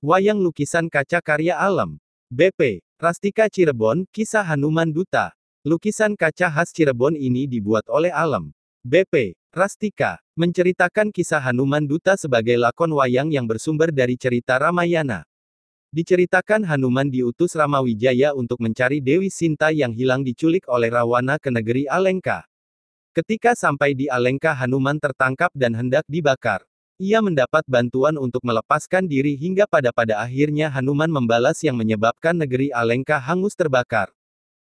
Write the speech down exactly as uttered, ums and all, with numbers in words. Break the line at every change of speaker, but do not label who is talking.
Wayang lukisan kaca karya alam. B P. Rastika Cirebon, Kisah Hanuman Duta. Lukisan kaca khas Cirebon ini dibuat oleh Alam. B P. Rastika. Menceritakan kisah Hanuman Duta sebagai lakon wayang yang bersumber dari cerita Ramayana. Diceritakan Hanuman diutus Ramawijaya untuk mencari Dewi Sinta yang hilang diculik oleh Rawana ke negeri Alengka. Ketika sampai di Alengka Hanuman tertangkap dan hendak dibakar. Ia mendapat bantuan untuk melepaskan diri hingga pada pada akhirnya Hanuman membalas yang menyebabkan negeri Alengka hangus terbakar.